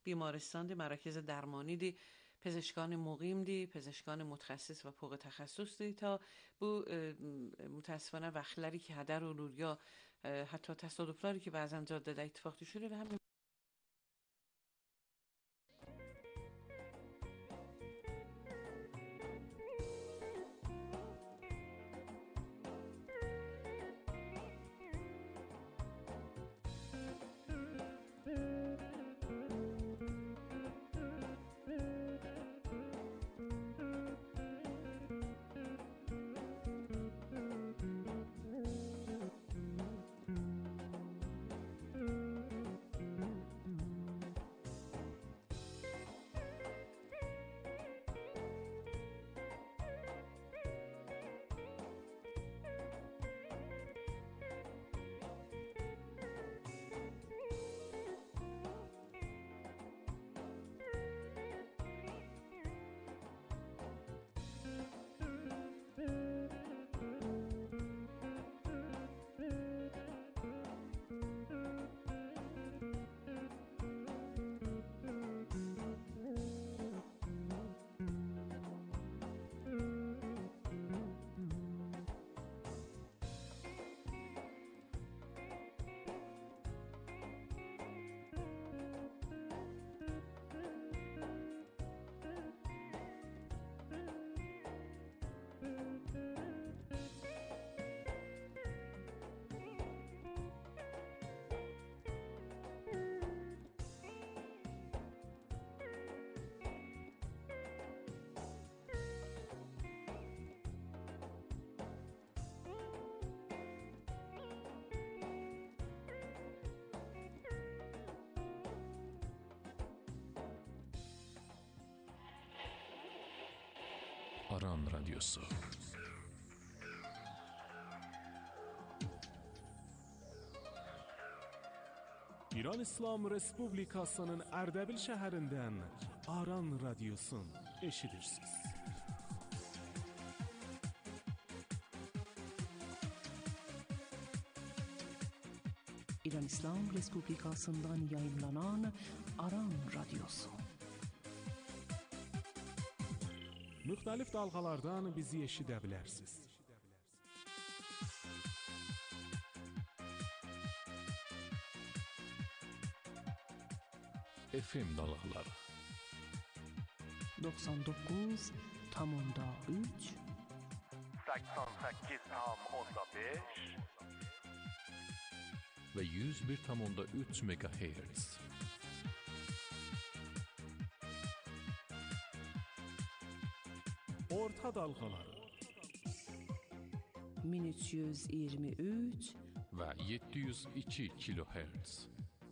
بیمارستان دی، مراکز درمانی دی، پزشکان مقیم دی، پزشکان متخصص و فوق تخصص دی تا bu متاسفانه وقتلری که هدر olur یا حتی تصادفلاری که بعضا جاده اتفاق شده و همین Aran Radyosu. İran İslam Respublikasının Ərdəbil şəhərindən Aran Radyosun eşidirsiniz. İran İslam Respublikasından yayınlanan Aran Radyosu. Müxtəlif dalğalardan bizi eşidə bilərsiniz. FM dalğaları 99.3 88.5 ve 101.3 MHz. Orta dalğaları 1323 ve 702 kHz.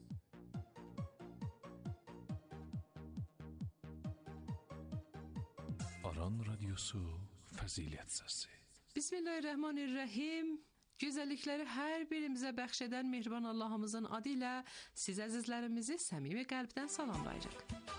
Aran Radyosu Fəzilət Səsi. Bismillahirrahmanirrahim. Güzellikleri her birimize bəxş mehriban Allah'ımızın adıyla siz əzizlərimizi səmimi qəlbdən salamlayırıq.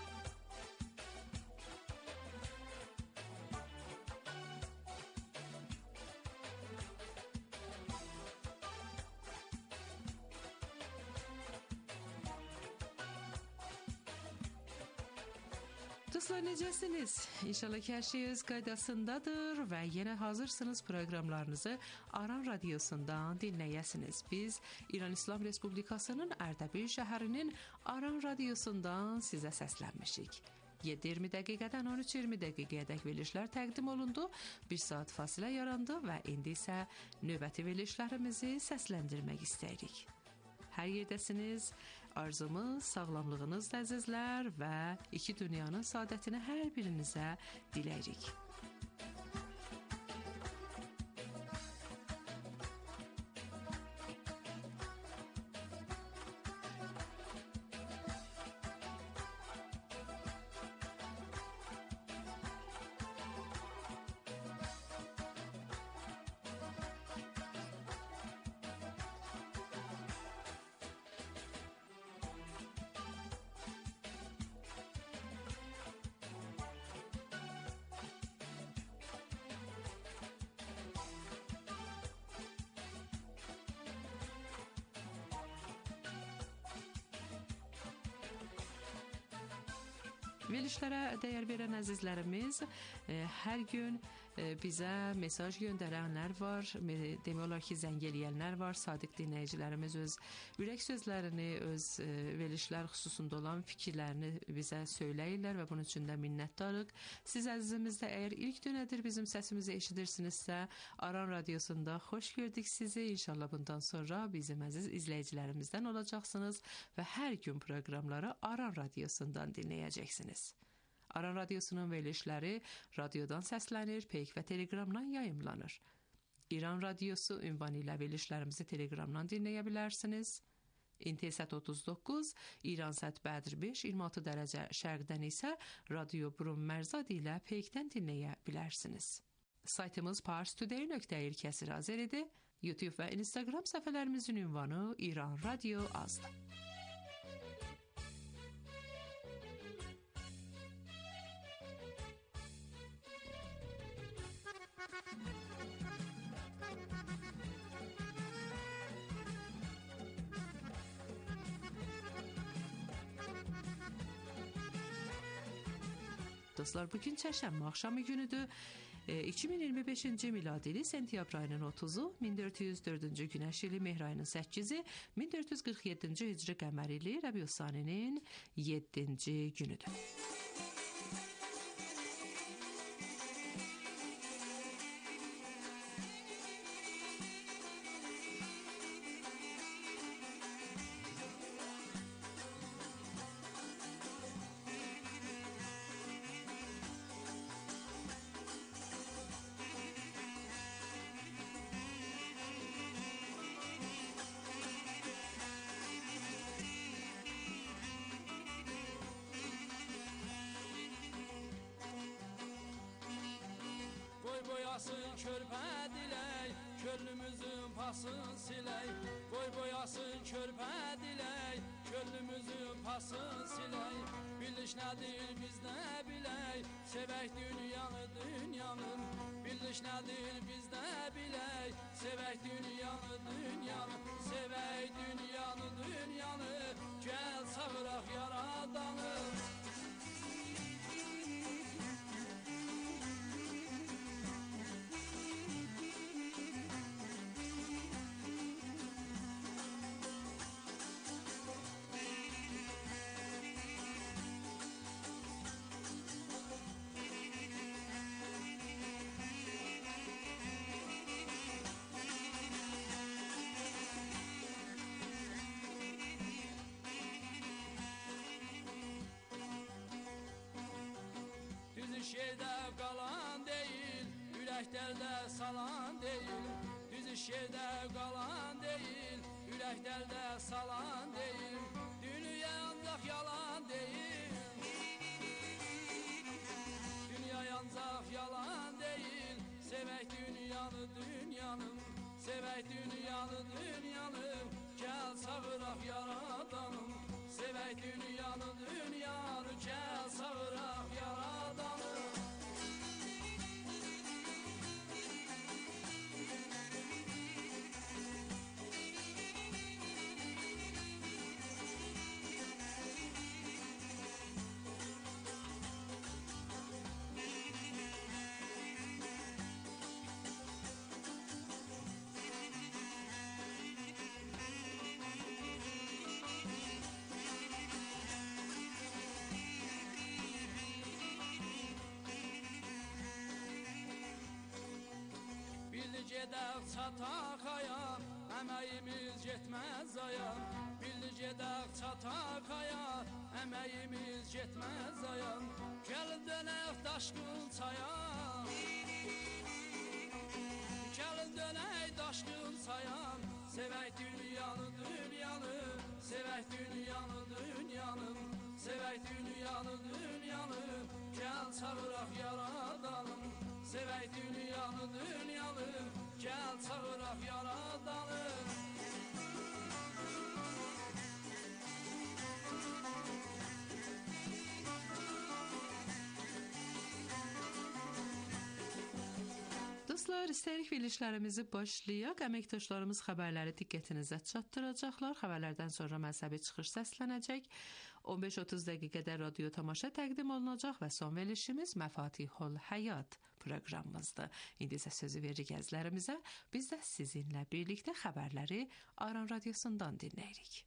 Dostlar, necəsiniz? İnşallah ki hər şey öz qaydasındadır və yenə hazırsınız proqramlarınızı Aran Radyosundan dinləyəsiniz. Biz İran İslam Respublikasının Ərdəbil şəhərinin Aran Radyosundan sizə səslənmişik. 7-20 dəqiqədən 13-20 dəqiqəyədək verilişlər təqdim olundu. 1 saat fasilə yarandı və indi isə növbəti verilişlərimizi səsləndirmək istəyirik. Hər yerdəsiniz, arzumuz sağlamlığınızda əzizlər və iki dünyanın saadətini hər birinizə diləyirik. Verilişlərə dəyər verən əzizlərimiz hər gün bizə mesaj göndərənlər var, demək olar ki, zəng eləyənlər var. Sadiq dinləyicilərimiz öz ürək sözlərini, öz verilişlər xüsusunda olan fikirlərini bizə söyləyirlər və bunun üçün də minnətdarıq. Siz əzizimiz də əgər ilk dönədir bizim səsimizi eşidirsinizsə, Aran Radiosunda xoş gördük sizi. İnşallah bundan sonra bizim əziz izləyicilərimizdən olacaqsınız və hər gün proqramları Aran Radiosundan dinləyəcəksiniz. Aran Radiosunun verilişləri radiodan səslənir, peyk və telegramdan yayımlanır. İran Radiosu ünvanı ilə verilişlərimizi telegramdan dinləyə bilərsiniz. İntesat 39, İran Sət Bədr 5, 26 dərəcə şərqdən isə Radio Brum Mərzad ilə peykdən dinləyə bilərsiniz. Saytımız parstoday.ir/azəridir. YouTube və Instagram səhifələrimizin ünvanı İran Radio azdır. Dostlar, bugün çərşənbə axşamı günüdür. 2025-ci miladili sentyabr ayının 30-u, 1404-cü günəş ili mehr ayının 8-i, 1447-ci hicri qəmər ili Rəbiüs-Saninin 7-ci günüdür. boyasın körpə dilək, könlümüzün pasın silək. Boy boyasın körpə dilək, könlümüzün pasın silək. Biliş nədir biz nə bilək, sevək dünyanı dünyanın. Biliş nədir biz nə bilək, sevək dünyanı dünyanın. Sevək dünyanı dünyanı, gəl çağıraq yaradanı. Şerdə qalan deyil, ürəklərdə salan deyil. Düz iş yerdə qalan deyil, ürəklərdə salan deyil. Dünya ancaq yalan deyil. Dünya ancaq yalan deyil. Sevək dünyanı dünyanın, sevək dünyanı dünyanın. Gəl çağıraq yaradanım. Sevək dünyanı dünyanı, gəl çağıraq yaradanım. Gedək çataq ayan, əməyimiz getməz ayan. Bildi gedək çataq ayan, əməyimiz getməz ayan. Gəlin dönək daşqın çayan, gəlin dönək daşqın çayan. Sevək dünyanı dünyanı, sevək dünyanı dünyanı. Sevək dünyanı dünyanı, gəl çağıraq yaradanım. Sevək dünyanı dünyanı, gəl çağıraq yaradanım. Dostlar, istəyirik verilişlərimizi başlayaq. Əməkdaşlarımız xəbərləri diqqətinizə çatdıracaqlar. Xəbərlərdən sonra məzhəbi çıxış səslənəcək. 15-30 dəqiqədə radio tamaşa təqdim olunacaq və son verilişimiz Məfatihul Həyat proqramımızdır. İndi isə sözü veririk əzizlərimizə. Biz də sizinlə birlikdə xəbərləri Aran radiosundan dinləyirik.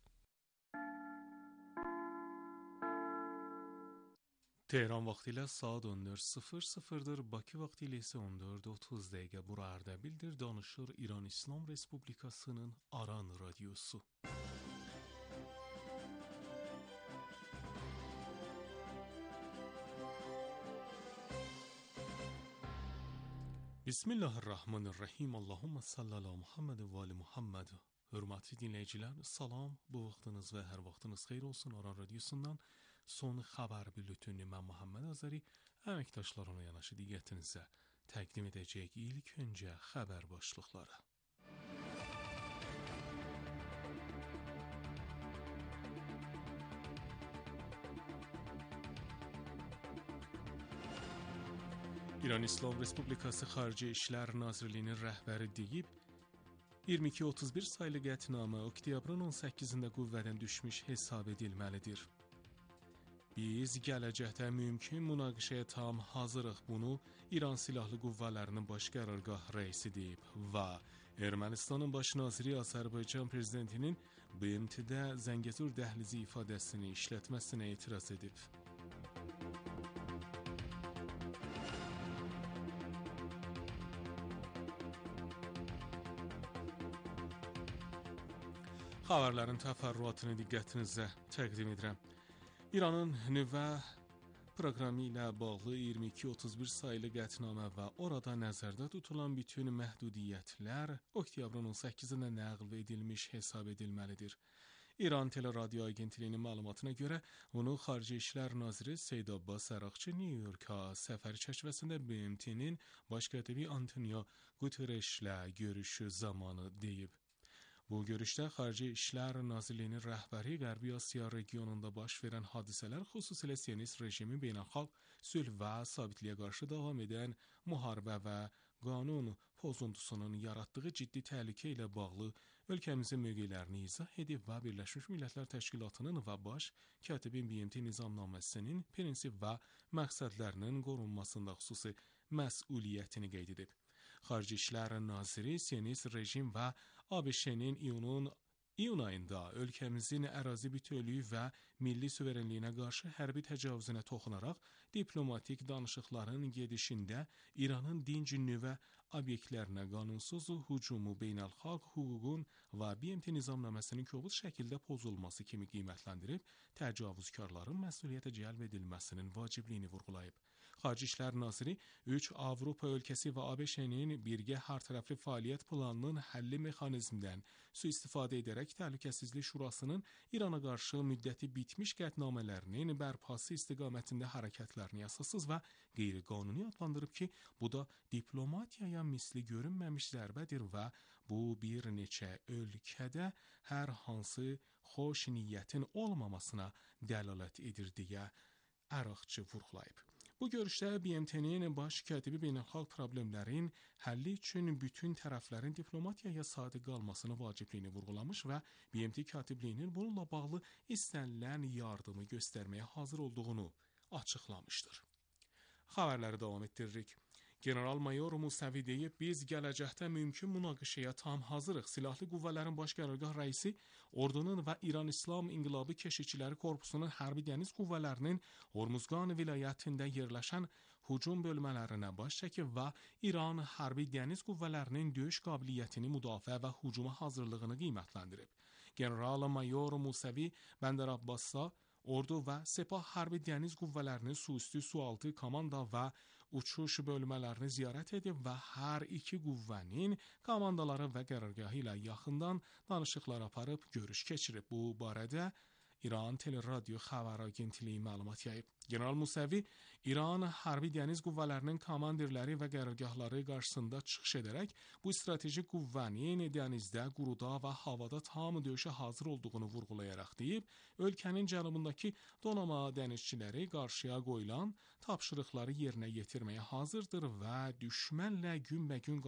Tehran vaxtı ilə saat 14:00-dır. Bakı vaxtı ilə isə 14:30 dəqiqə. Bura Ərdəbildir, danışır İran İslam Respublikasının Aran radiosu. Bismillahirrahmanirrahim. Allahumma salli ala Muhammed və ali Muhammed. Hörmətli dinləyicilər, salam. Bu vaxtınız və hər vaxtınız xeyir olsun. Aran radiosundan son xəbər bültününü mən Muhammed Azəri əməkdaşlarına yanaşı diqqətinizə təqdim edəcək. İlk öncə xəbər başlıqları. İran İslam Respublikası Xarici İşlər Nazirliyinin rəhbəri deyib, 22-31 saylı qətnamə oktyabrın 18-də qüvvədən düşmüş hesab edilməlidir. Biz gələcəkdə mümkün münaqişəyə tam hazırıq, bunu İran Silahlı Qüvvələrinin Baş Qərargah rəisi deyib və Ermənistanın baş naziri Azərbaycan prezidentinin BMT-də Zəngəzur dəhlizi ifadəsini işlətməsinə etiraz edib. Xəbərlərin təfərrüatını diqqətinizə təqdim edirəm. İranın nüvə proqramı ilə bağlı 22-31 saylı qətnamə və orada nəzərdə tutulan bütün məhdudiyyətlər oktyabrın 18-də nəql edilmiş hesab edilməlidir. İran Teleradio Agentliyinin məlumatına görə bunu Xarici İşlər Naziri Seyd Abbas Əraqçı Nyu-Yorka səfər çərçivəsində BMT-nin baş katibi Antonio Guterreslə görüşü zamanı deyib. Bu görüşdə Xarici İşlər Nazirliyinin rəhbəri Qərbi Asiya regionunda baş verən hadisələr, xüsusilə Siyonist rejimin beynəlxalq sülh və sabitliyə qarşı davam edən müharibə və qanun pozuntusunun yaratdığı ciddi təhlükə ilə bağlı ölkəmizin mövqelərini izah edib və Birləşmiş Millətlər Təşkilatının və baş katibin BMT nizamnaməsinin prinsip və məqsədlərinin qorunmasında xüsusi məsuliyyətini qeyd edib. Xarici İşlər Naziri Siyonist rejim və ABŞ-nin iyun ayında ölkəmizin ərazi bütövlüyü və milli suverenliyinə qarşı hərbi təcavüzünə toxunaraq diplomatik danışıqların gedişində İranın dinc nüvə obyektlərinə qanunsuz hücumu beynəlxalq hüququn və BMT nizamnaməsinin kobud şəkildə pozulması kimi qiymətləndirib, təcavüzkarların məsuliyyətə cəlb edilməsinin vacibliyini vurğulayıb. Xarici İşlər Naziri 3 Avropa ölkəsi və ABŞ-nin birgə hərtərəfli fəaliyyət planının həlli mexanizmindən sui-istifadə edərək Təhlükəsizlik Şurasının İrana qarşı müddəti bitmiş qətnamələrinin bərpası istiqamətində hərəkətlərini əsassız və qeyri-qanuni adlandırıb ki, bu da diplomatiyaya misli görünməmiş zərbədir və bu bir neçə ölkədə hər hansı xoş niyyətin olmamasına dəlalət edir deyə Əraqçı vurğulayıb. Bu görüşdə BMT-nin baş katibi beynəlxalq problemlərin həlli üçün bütün tərəflərin diplomatiyaya sadiq qalmasını vacibliyini vurğulamış və BMT katibliyinin bununla bağlı istənilən yardımı göstərməyə hazır olduğunu açıqlamışdır. Xəbərləri davam etdiririk. General-mayor Musəvi deyib, biz gələcəkdə mümkün münaqişəyə tam hazırıq. Silahlı Qüvvələrin Baş Qərargah rəisi, ordunun və İran İslam İnqilabı Keşikçiləri Korpusunun hərbi dəniz qüvvələrinin Hormuzqan vilayətində yerləşən hücum bölmələrinə baş çəkib və İran hərbi dəniz qüvvələrinin döyüş qabiliyyətini müdafiə və hücuma hazırlığını qiymətləndirib. General-mayor Musəvi Bəndər Abbasda ordu və Sepah hərbi dəniz qüvvələrinin su-üstü, su-altı, komanda və uçuş bölmələrini ziyarət edib və hər iki qüvvənin komandaları və qərargahı ilə yaxından danışıqlar aparıb görüş keçirib. Bu barədə İran Teleradyo Xəbər Agentliyi məlumat yayıb. General Musəvi İran hərbi dəniz qüvvələrinin komandirləri və qərargahları qarşısında çıxış edərək bu strateji qüvvənin dənizdə, quruda və havada tam döyüşə hazır olduğunu vurğulayaraq deyib, ölkənin cənubundakı donanma dənizçiləri qarşıya qoyulan tapşırıqları yerinə yetirməyə hazırdır və düşmənlə günbəgün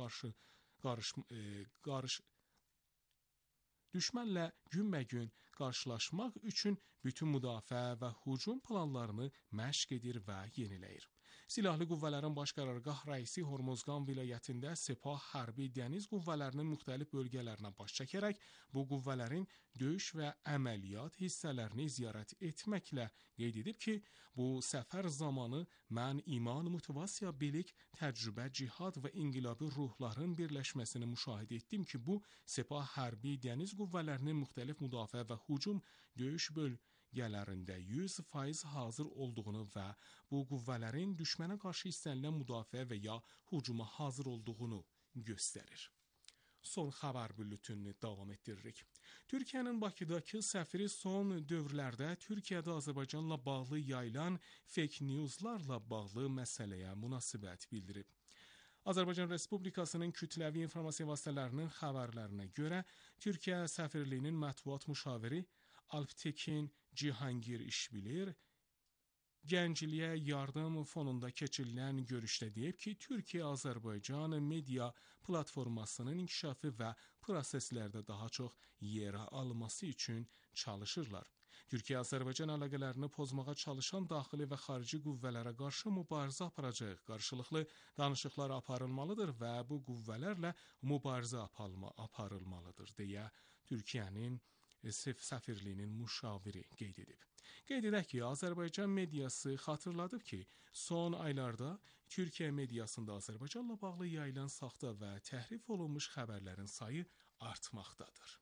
düşmənlə günbəgün qarşılaşmaq üçün bütün müdafiə və hücum planlarını məşq edir və yeniləyir. Silahlı qüvvələrin baş qərargah rəisi Hormozqan vilayətində Sepah hərbi dəniz qüvvələrinin müxtəlif bölgələrinə baş çəkərək bu qüvvələrin döyüş və əməliyyat hissələrini ziyarət etməklə qeyd edib ki, bu səfər zamanı mən iman, motivasiya, bilik, təcrübə, cihad və inqilabi ruhların birləşməsini müşahidə etdim ki, bu Sepah hərbi dəniz qüvvələrinin müxtəlif müdafiə və hücum döyüş bölgələrində 100% hazır olduğunu və bu qüvvələrin düşmənə qarşı istənilən müdafiə və ya hücuma hazır olduğunu göstərir. Son xəbər bülletenini davam etdiririk. Türkiyənin Bakıdakı səfiri son dövrlərdə Türkiyədə Azərbaycanla bağlı yayılan fake newslarla bağlı məsələyə münasibət bildirib. Azərbaycan Respublikasının kütləvi informasiya vasitələrinin xəbərlərinə görə Türkiyə səfirliyinin mətbuat müşaviri Alptekin Cihangir İşbilir Gəncliyə yardım fonunda keçirilən görüşdə deyib ki, Türkiyə-Azərbaycan media platformasının inkişafı və proseslərdə daha çox yer alması üçün çalışırlar. Türkiyə-Azərbaycan əlaqələrini pozmağa çalışan daxili və xarici qüvvələrə qarşı mübarizə aparacaq, qarşılıqlı danışıqlar aparılmalıdır və bu qüvvələrlə mübarizə aparılmalıdır, deyə Türkiyənin səfirliyinin müşaviri qeyd edib. Qeyd edək ki, Azərbaycan mediası xatırladıb ki, son aylarda Türkiyə mediasında Azərbaycanla bağlı yayılan saxta və təhrif olunmuş xəbərlərin sayı artmaqdadır.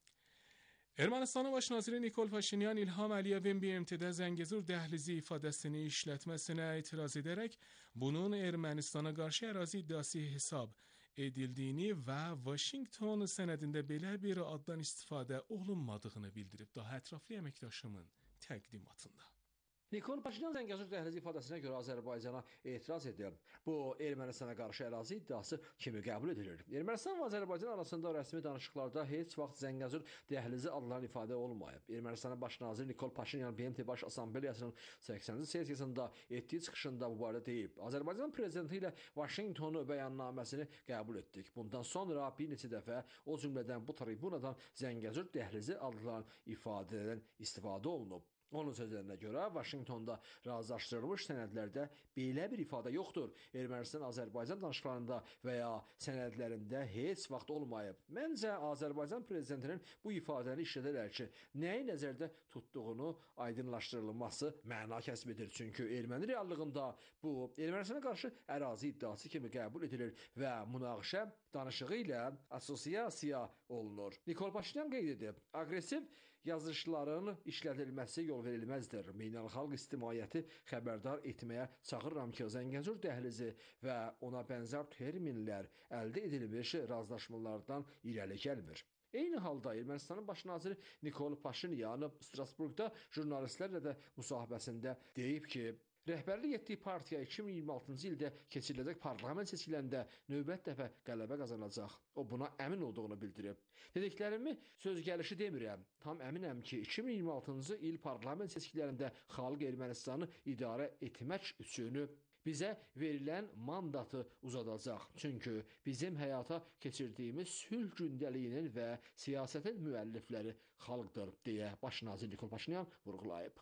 Ermənistanın baş naziri Nikol Paşinyan İlham Əliyevin BMT-də Zəngəzur dəhlizi ifadəsini işlətməsinə etiraz edərək, bunun Ermənistana qarşı ərazi iddiası hesab edildiyini və Washington sənədində belə bir addan istifadə olunmadığını bildirib. Daha ətraflı əməkdaşımın təqdimatında. Nikol Paşinyan Zəngəzur dəhlizi ifadəsinə görə Azərbaycana etiraz edir. Bu, Ermənistana qarşı ərazi iddiası kimi qəbul edilir. Ermənistan və Azərbaycan arasında rəsmi danışıqlarda heç vaxt Zəngəzur dəhlizi adlanan ifadə olmayıb. Ermənistanın baş naziri Nikol Paşinyan BMT Baş Assambleyasının 80-ci sessiyasında etdiyi çıxışında bu barədə deyib. Azərbaycan prezidenti ilə Washington bəyannaməsini qəbul etdik. Bundan sonra bir neçə dəfə, o cümlədən bu tribunadan Zəngəzur dəhlizi adlanan ifadədən istifadə olunub. Onun sözlərinə görə Washingtonda razılaşdırılmış sənədlərdə belə bir ifadə yoxdur. Ermənistan-Azərbaycan danışıqlarında və ya sənədlərində heç vaxt olmayıb. Məncə, Azərbaycan prezidentinin bu ifadəni işlədərək ki, nəyi nəzərdə tutduğunu aydınlaşdırılması məna kəsb edir. Çünki erməni reallığında bu, Ermənistana qarşı ərazi iddiası kimi qəbul edilir və münaqişə danışığı ilə assosiasiya olunur. Nikol Paşinyan qeyd edib, aqressiv yazışların işlədilməsi yol verilməzdir. Beynəlxalq ictimaiyyəti xəbərdar etməyə çağırıram ki, Zəngəzur dəhlizi və ona bənzər terminlər əldə edilmiş razılaşmalardan irəli gəlmir. Eyni halda Ermənistanın baş naziri Nikol Paşinyan Strasburqda jurnalistlərlə də müsahibəsində deyib ki, rəhbərlik etdiyi partiya 2026-cı ildə keçiriləcək parlament seçkilərində növbət dəfə qələbə qazanacaq. O buna əmin olduğunu bildirib. Dediklərimi söz gəlişi demirəm. Tam əminəm ki, 2026-cı il parlament seçkilərində xalq Ermənistanı idarə etmək üçün bizə verilən mandatı uzadacaq. Çünki bizim həyata keçirdiyimiz sülh gündəliyinin və siyasətin müəllifləri xalqdır, deyə baş nazir Nikol Paşinyan vurğulayıb.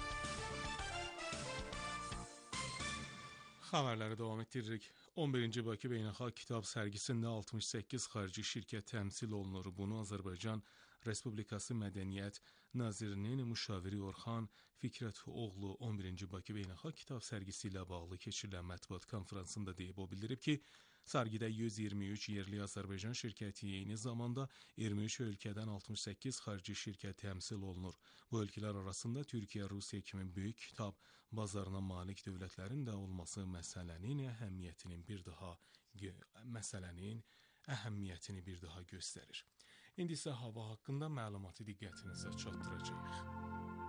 Xəbərləri davam etdiririk. 11-ci Bakı Beynəlxalq Kitab sərgisində 68 xarici şirkət təmsil olunur. Bunu Azərbaycan Respublikası Mədəniyyət Nazirinin müşaviri Orxan Fikrətoğlu 11-ci Bakı Beynəlxalq Kitab sərgisi ilə bağlı keçirilən mətbuat konfransında deyib. O bildirib ki, sərgidə 123 yerli Azərbaycan şirkəti, eyni zamanda 23 ölkədən 68 xarici şirkət təmsil olunur. Bu ölkələr arasında Türkiyə, Rusiya kimi böyük kitab bazarına malik dövlətlərin də olması məsələnin əhəmiyyətini bir daha göstərir. İndi isə hava haqqında məlumatı diqqətinizə çatdıracağıq.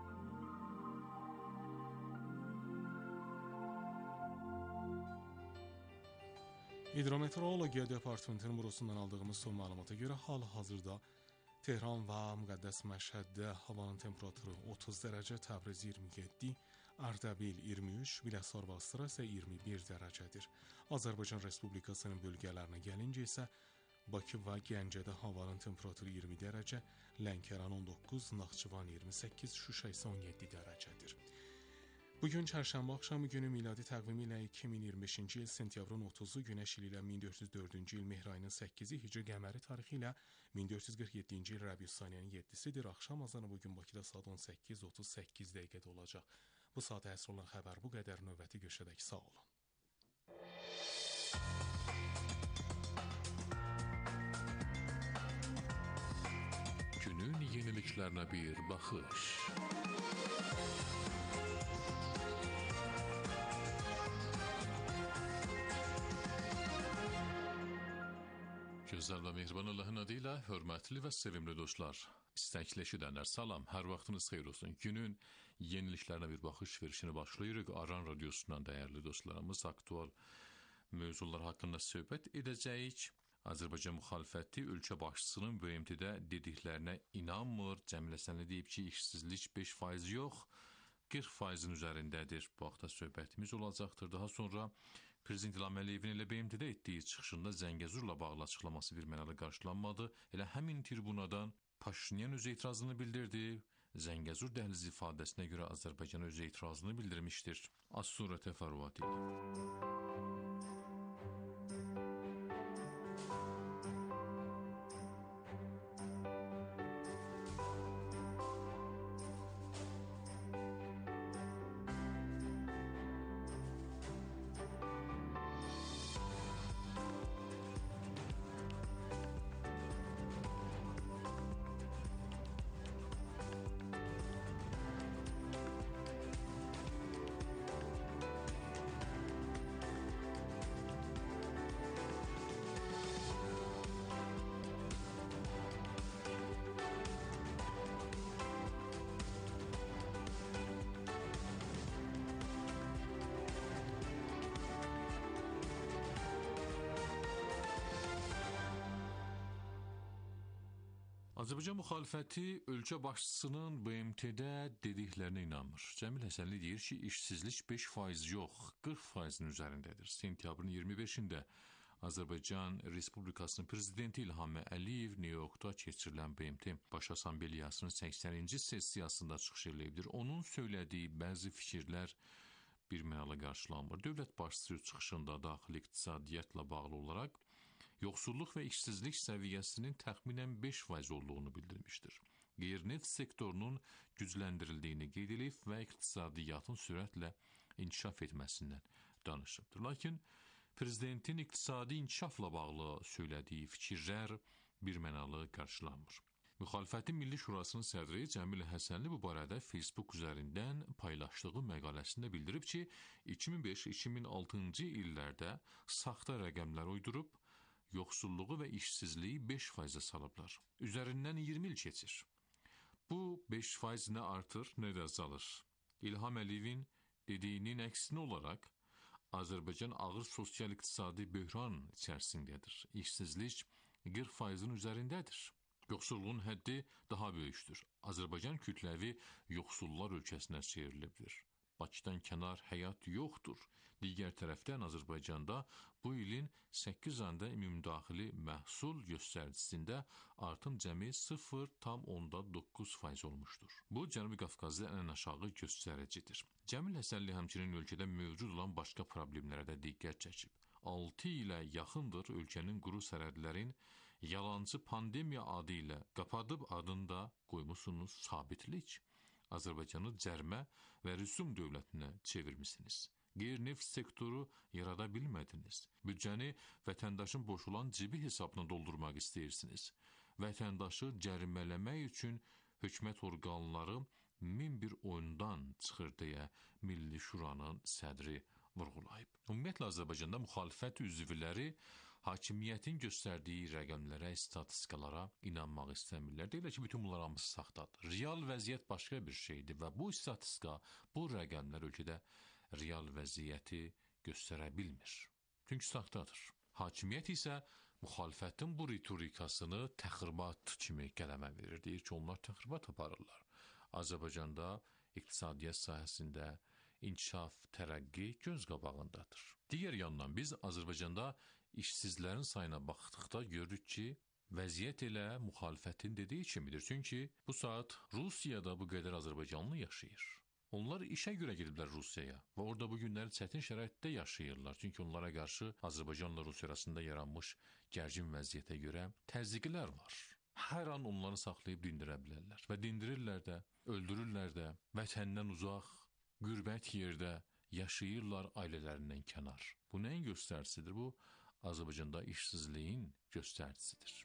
Hidrometeorologiya Departamentinin bürosundan aldığımız son məlumata görə hal-hazırda Tehran və Müqəddəs Məşhəddə havanın temperaturu 30 dərəcə, Təbriz 27, Ərdəbil 23, Biləsuvar və Astara isə 21 dərəcədir. Azərbaycan Respublikasının bölgələrinə gəlincə isə Bakı və Gəncədə havanın temperaturu 20 dərəcə, Lənkəran 19, Naxçıvan 28, Şuşa isə 17 dərəcədir. Bugün çərşənbə axşamı günü miladi təqvimi ilə 2025-ci il sentyabrın 30-u, Günəş ili ilə 1404-cü il Mehr ayının 8-i, Hicri qəməri tarixi ilə 1447-ci il Rəbiüs-Saniyənin 7-sidir. Axşam azanı bugün Bakıda saat 18:38 dəqiqədə olacaq. Bu saata həsr olan xəbər bu qədər. Növbəti görüşədək sağ olun. Günün yeniliklerine bir bakış. Gözəl və mehriban Allahın adıyla hörmətli və sevimli dostlar, istəkli eşidənlər, salam, hər vaxtınız xeyir olsun. Günün yeniliklərinə bir baxış verişini başlayırıq. Aran radiosundan dəyərli dostlarımız aktual mövzular haqqında söhbət edəcəyik. Azərbaycan müxalifəti ölkə başçısının BMT-də dediklərinə inanmır. Cəmilə Həsənli deyib ki, işsizlik 5% yox, 40%-in üzərindədir. Bu haqda söhbətimiz olacaqdır. Daha sonra Prezident İlham Əliyevin elə BMT-də etdiyi çıxışında Zəngəzurla bağlı açıqlaması bir mənalı qarşılanmadı. Elə həmin tribunadan Paşinyan öz etirazını bildirdi. Zəngəzur dəhlizi ifadəsinə görə Azərbaycan öz etirazını bildirmişdir. Az sonra təfərrüat ilə. Azərbaycan müxalifəti ölkə başçısının BMT-də dediklərinə inanmır. Cəmil Həsənli deyir ki, işsizlik 5% yox, 40%-in üzərindədir. Sentyabrın 25-də Azərbaycan Respublikasının prezidenti İlham Əliyev Nyu-Yorkda keçirilən BMT Baş Assambleyasının 80-ci sessiyasında çıxış edibdir. Onun söylədiyi bəzi fikirlər bir mənalı qarşılanmır. Dövlət başçısı çıxışında daxili iqtisadiyyatla bağlı olaraq yoxsulluq və işsizlik səviyyəsinin təxminən 5% olduğunu bildirmişdir. Qeyri-neft sektorunun gücləndirildiyini qeyd edib və iqtisadiyyatın sürətlə inkişaf etməsindən danışıbdır. Lakin prezidentin iqtisadi inkişafla bağlı söylədiyi fikirlər bir mənalı qarşılanmır. Müxalifətin Milli Şurasının sədri Cəmil Həsənli bu barədə Facebook üzərindən paylaşdığı məqaləsində bildirib ki, 2005-2006-cı illərdə saxta rəqəmlər uydurub, yoxsulluğu və işsizliyi 5%-ə salıblar. Üzərindən 20 il keçir. Bu 5% nə artır, nə də azalır. İlham Əliyevin dediyinin əksinə olaraq, Azərbaycan ağır sosial-iqtisadi böhran içərisindədir. İşsizlik 40%-in üzərindədir. Yoxsulluğun həddi daha böyükdür. Azərbaycan kütləvi yoxsullar ölkəsinə çevriləbilir. Bakıdan kənar həyat yoxdur. Digər tərəfdən Azərbaycanda bu ilin 8 ayında ümumdaxili məhsul göstəricisində artım cəmi 0,9% olmuşdur. Bu, Cənubi Qafqazda ən aşağı göstəricidir. Cəmil Həsənli həmçinin ölkədə mövcud olan başqa problemlərə də diqqət çəkib. 6 ilə yaxındır ölkənin quru sərhədlərin yalancı pandemiya adı ilə qapadıb adında qoymusunuz sabitlik. Azərbaycanı cərmə və rüsum dövlətinə çevirmisiniz. Qeyri-neft sektoru yarada bilmədiniz. Büdcəni vətəndaşın boş olan cibi hesabına doldurmaq istəyirsiniz. Vətəndaşı cərimələmək üçün hökumət orqanları min bir oyundan çıxır deyə Milli Şuranın sədri vurğulayıb. Ümumiyyətlə Azərbaycanda müxalifət üzvləri hakimiyyətin göstərdiyi rəqəmlərə, statistikalara inanmaq istəmirlər. Deyirlər ki, bütün bunlar hamısı saxtadır. Real vəziyyət başqa bir şeydir və bu statistika, bu rəqəmlər ölkədə real vəziyyəti göstərə bilmir. Çünki saxtadır. Hakimiyyət isə müxalifətin bu ritorikasını təxribat kimi qələmə verir. Deyir ki, onlar təxribat aparırlar. Azərbaycanda iqtisadiyyat sahəsində inkişaf, tərəqqi göz qabağındadır. Digər yandan biz Azərbaycanda işsizlərin sayına baxdıqda görürük ki, vəziyyət elə müxalifətin dediyi kimidir. Çünki bu saat Rusiyada bu qədər azərbaycanlı yaşayır. Onlar işə görə gediblər Rusiyaya və orada bu günləri çətin şəraitdə yaşayırlar. Çünki onlara qarşı Azərbaycanla Rusiya arasında yaranmış gərgin vəziyyətə görə təzyiqlər var. Hər an onları saxlayıb dindirə bilərlər və dindirirlər də, öldürürlər də, vətəndən uzaq, qürbət yerdə yaşayırlar ailələrindən kənar. Bu nəyin göstəricisidir? Bu, Azərbaycanda işsizliyin göstəricisidir.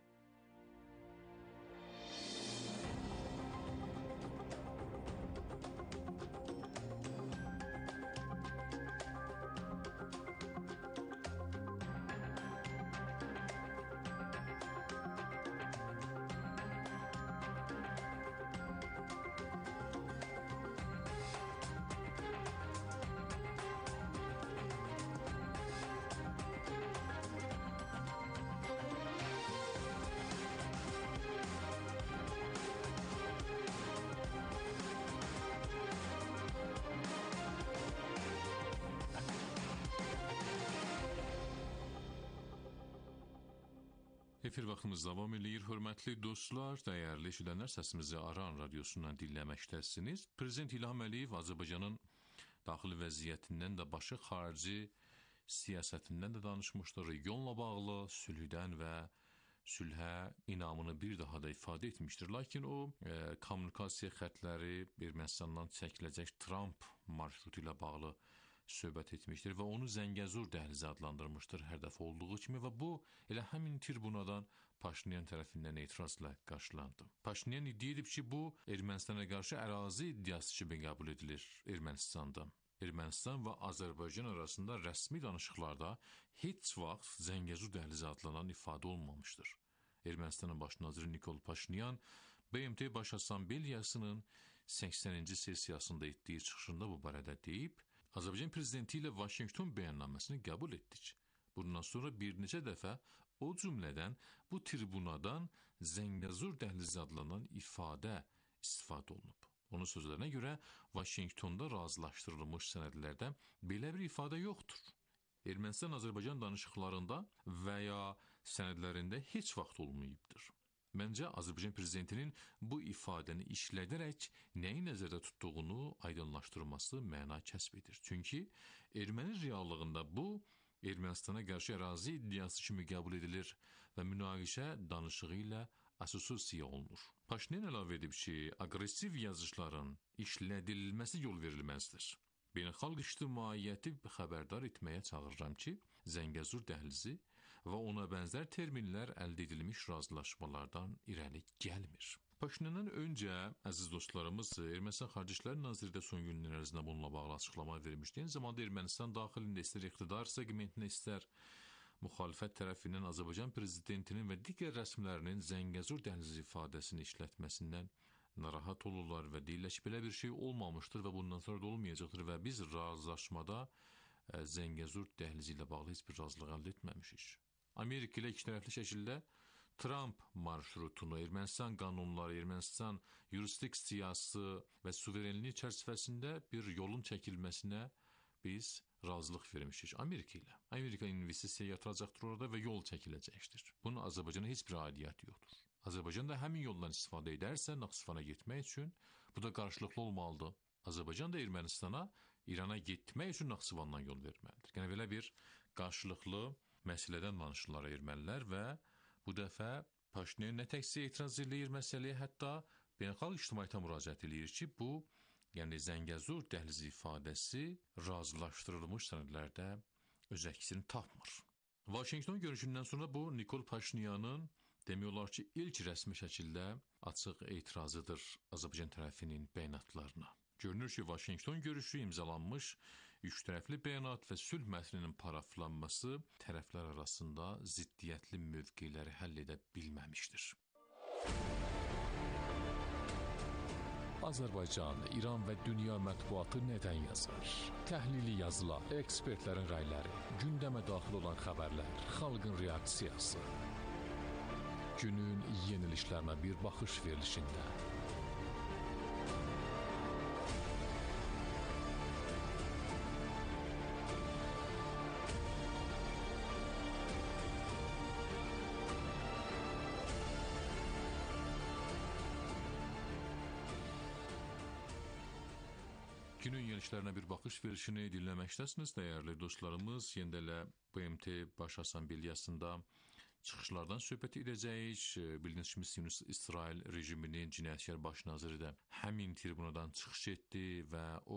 Efir vaxtımız davam edir. Hörmətli dostlar, dəyərli eşidənlər, səsimizi Aran radiosundan dinləməkdəsiniz. Prezident İlham Əliyev Azərbaycanın daxili vəziyyətindən də başı xarici siyasətindən də danışmışdır. Regionla bağlı sülhdən və sülhə inamını bir daha da ifadə etmişdir. Lakin o kommunikasiya xətləri Ermənistandan çəkiləcək Trump marşrutu ilə bağlı söhbət etmişdir və onu Zəngəzur dəhlizi adlandırmışdır hər dəfə olduğu kimi və bu elə həmin tribunadan Paşinyan tərəfindən etirazla qarşılandı. Paşinyan iddia edib ki, bu Ermənistana qarşı ərazi iddiası kimi qəbul edilir Ermənistanda. Ermənistan və Azərbaycan arasında rəsmi danışıqlarda heç vaxt Zəngəzur dəhlizi adlanan ifadə olmamışdır. Ermənistanın baş naziri Nikol Paşinyan BMT Baş Assambleyasının 80-ci sessiyasında etdiyi çıxışında bu barədə deyib, Azərbaycan prezidenti ilə Vaşinqton bəyannaməsini qəbul etdik. Bundan sonra bir neçə dəfə o cümlədən bu tribunadan Zəngəzur dəhlizi adlanan ifadə istifadə olunub. Onun sözlərinə görə Vaşinqtonda razılaşdırılmış sənədlərdə belə bir ifadə yoxdur. Ermənistan-Azərbaycan danışıqlarında və ya sənədlərində heç vaxt olmayıbdır. Məncə, Azərbaycan prezidentinin bu ifadəni işlədərək nəyi nəzərdə tutduğunu aydınlaşdırması məna kəsb edir. Çünki erməni reallığında bu, Ermənistana qarşı ərazi iddiası kimi qəbul edilir və münaqişə danışığı ilə assosiasiya olunur. Paşinyan əlavə edib ki, aqressiv yazışların işlədilməsi yol verilməzdir. Beynəlxalq ictimaiyyəti xəbərdar etməyə çağırıram ki, Zəngəzur dəhlizi və ona bənzər terminlər əldə edilmiş razılaşmalardan irəli gəlmir. Paşinyandan öncə, əziz dostlarımız, Ermənistan Xarici İşlər Naziri də son günlər ərzində bununla bağlı açıqlama vermişdi. Eyni zamanda Ermənistan daxilində istər iqtidar segmentinə, istər müxalifət tərəfindən Azərbaycan prezidentinin və digər rəsmilərinin Zəngəzur dəhlizi ifadəsini işlətməsindən narahat olurlar və deyirlər ki, belə bir şey olmamışdır və bundan sonra da olmayacaqdır və biz razılaşmada Zəngəzur dəhlizi ilə bağlı heç bir razılıq əldə etməmişik. Amerika ilə ikitərəfli şəkildə Trump marşrutunu, Ermənistan qanunları, Ermənistan yurisdiksiyası və suverenliyi çərçivəsində bir yolun çəkilməsinə biz razılıq vermişik Amerika ilə. Amerika investisiya yatıracaqdır orada və yol çəkiləcəkdir. Bunun Azərbaycana heç bir aidiyyəti yoxdur. Azərbaycan da həmin yoldan istifadə edərsə Naxçıvana getmək üçün, bu da qarşılıqlı olmalıdır. Azərbaycan da Ermənistana, İrana getmək üçün Naxçıvandan yol verməlidir. Yəni belə bir qarşılıqlı məsələdən danışırlar ermənilər və bu dəfə Paşinyan nə təkcə etiraz edir məsələyə, hətta beynəlxalq ictimaiyyətə müraciət edir ki, bu, yəni Zəngəzur dəhlizi ifadəsi razılaşdırılmış sənədlərdə öz əksini tapmır. Vaşinqton görüşündən sonra bu Nikol Paşinyanın demək olar ki, ilk rəsmi şəkildə açıq etirazıdır Azərbaycan tərəfinin bəyanatlarına. Görünür ki, Vaşinqton görüşü imzalanmış üçtərəfli bəyanat və sülh mətninin paraflanması tərəflər arasında ziddiyyətli mövqeləri həll edə bilməmişdir. Azərbaycan, İran və dünya mətbuatı nədən yazır? Təhlili yazılar, ekspertlərin rəyləri, gündəmə daxil olan xəbərlər, xalqın reaksiyası. Günün yenilişlərinə bir baxış verilişində. Günün yenilişlərinə bir baxış verilişini dinləməkdəsiniz, dəyərli dostlarımız. Yenə də elə BMT Baş Assambleyasında çıxışlardan söhbət edəcəyik. Bildiyiniz kimi İsrail rejiminin cinayətkar baş naziri də həmin tribunadan çıxış etdi və o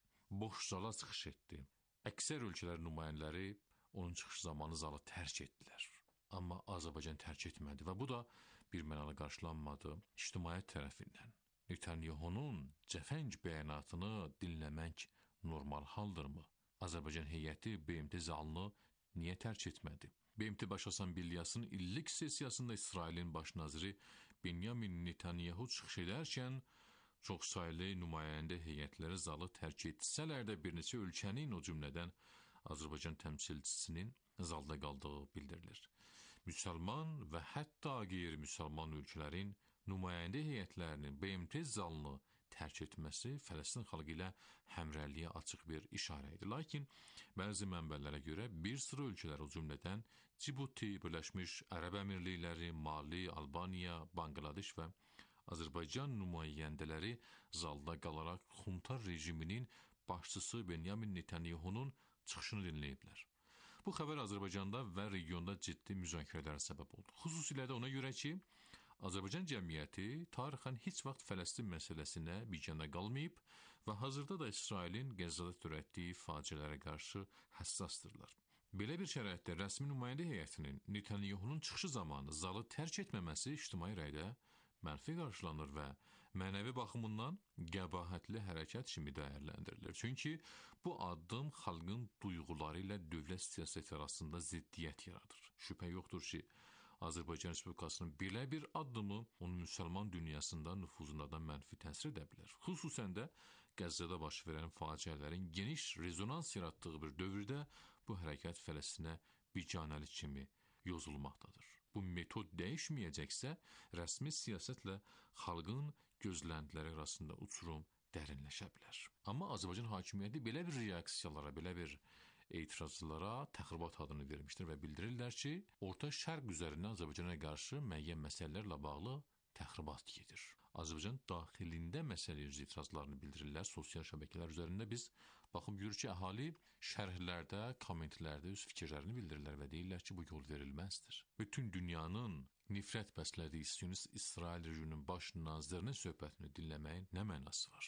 boş zala çıxış etdi. Əksər ölkələrin nümayəndələri onun çıxış zamanı zalı tərk etdilər. Amma Azərbaycan tərk etmədi və bu da birmənalı qarşılanmadı ictimaiyyət tərəfindən. Netanyahunun cəfəng bəyanatını dinləmək normal haldırmı? Azərbaycan heyəti BMT zalını niyə tərk etmədi? BMT Baş Assambleyasının illik sessiyasında İsrailin baş naziri Benyamin Netanyahu çıxış edərkən çoxsaylı nümayəndə heyətləri zalı tərk etsələr də bir neçə ölkənin, o cümlədən Azərbaycan təmsilçisinin zalda qaldığı bildirilir. Müsəlman və hətta qeyri-müsəlman ölkələrin nümayəndə heyətlərinin BMT zalını tərk etməsi Fələstin xalqı ilə həmrəyliyə açıq bir işarə idi. Lakin bəzi mənbələrə görə bir sıra ölkələr, o cümlədən Cibuti, Birləşmiş Ərəb Əmirlikləri, Mali, Albaniya, Banqladeş və Azərbaycan nümayəndələri zalda qalaraq xunta rejiminin başçısı Benyamin Netanyahunun çıxışını dinləyiblər. Bu xəbər Azərbaycanda və regionda ciddi müzakirələrə səbəb oldu. Xüsusilə də ona görə ki, Azərbaycan cəmiyyəti tarixən heç vaxt Fələstin məsələsinə bicəndə qalmayıb və hazırda da İsrailin Qəzzada törətdiyi faciələrə qarşı həssasdırlar. Belə bir şəraitdə rəsmi nümayəndə heyətinin Netanyahunun çıxışı zamanı zalı tərk etməməsi ictimai rəydə mənfi qarşılanır və mənəvi baxımından qəbahətli hərəkət kimi dəyərləndirilir. Çünki bu addım xalqın duyğuları ilə dövlət siyasəti arasında ziddiyyət yaradır. Şübhə yoxdur ki, Azərbaycan Respublikasının belə bir addımı onun müsəlman dünyasında nüfuzuna da mənfi təsir edə bilər. Xüsusən də Qəzzada baş verən faciələrin geniş rezonans yaratdığı bir dövrdə bu hərəkət Fələstinə biganəlik kimi yozulmaqdadır. Bu metod dəyişməyəcəksə, rəsmi siyasətlə xalqın gözləntiləri arasında uçurum dərinləşə bilər. Amma Azərbaycan hakimiyyəti belə bir reaksiyalara, belə bir etirazçılara təxribat adını vermişdir və bildirirlər ki, Orta Şərq üzərində Azərbaycana qarşı müəyyən məsələlərlə bağlı təxribat gedir. Azərbaycan daxilində məsələ üzrə etirazlarını bildirirlər. Sosial şəbəkələr üzərində biz baxıb görürük ki, əhali şərhlərdə, kommentlərdə öz fikirlərini bildirirlər və deyirlər ki, bu yol verilməzdir. Bütün dünyanın nifrət bəslədiyi Siyonist İsrail rejiminin baş nazirinin söhbətini dinləməyin nə mənası var?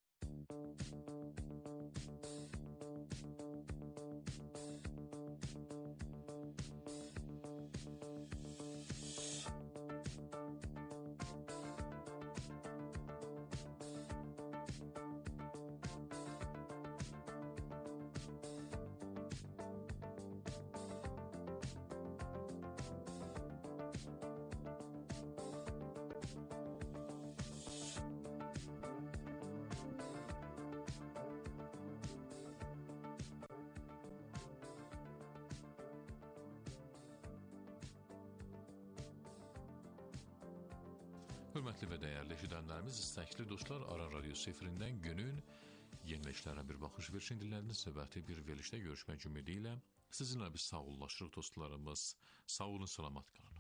Hörmətli və dəyərli eşidənlərimiz, istəkli dostlar, Aran Radiosu efirindən günün yenilişlərinə bir baxış verişin dinlədiniz. Növbəti bir verilişdə görüşmək ümidi ilə sizinlə biz sağollaşırıq dostlarımız. Sağ olun, salamat qalın.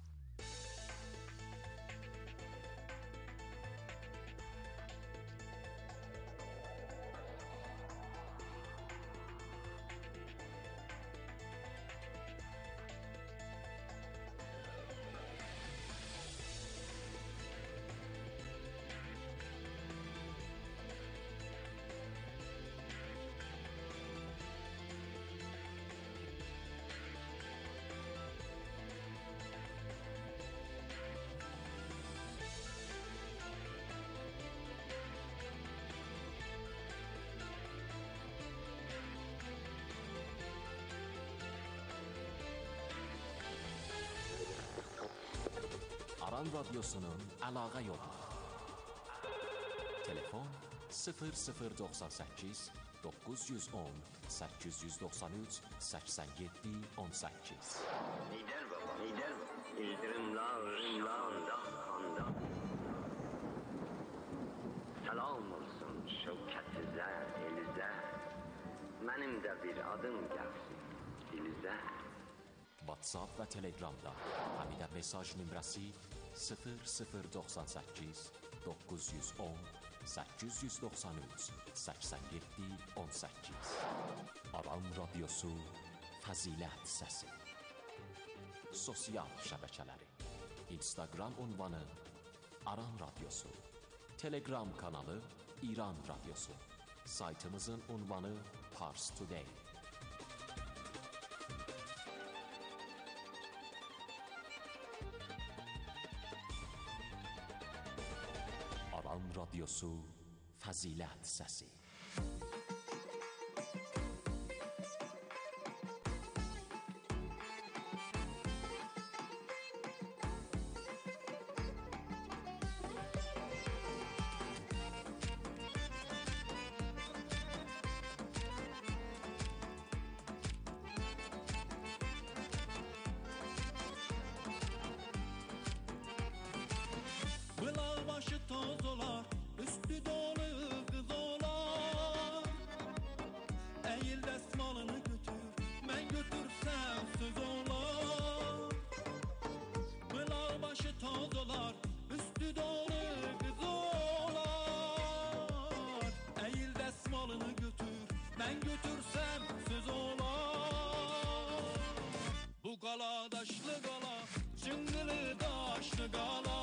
Aran Radyosu'nun Əlaqə Yolu. Telefon Telefon 0098 910 893 87 18. Lider baba, lider baba. İldırımlarında kanda. Salam olsun şevkətizə, elizə. Mənim də bir adım gəlsin dilizə. WhatsApp və Telegramda həmidə mesaj nömrəsi 0098 910 893 87 18. Aran Radyosu Fəzilət Səsi. Sosial şəbəkələri: Instagram ünvanı Aran Radyosu, Telegram kanalı İran Radyosu, saytımızın ünvanı Pars Today. Aran Radyosu Fəzilət Səsi. Bılaq başı toz olar, üstü dolu kız olar. Eğil dəsmalını götür, mən götürsəm söz olar. Bılaq başı toz olar, üstü dolu kız olar. Eğil dəsmalını götür, mən götürsəm söz olar. Bu qala daşlı qala, cıngılı daşlı qala.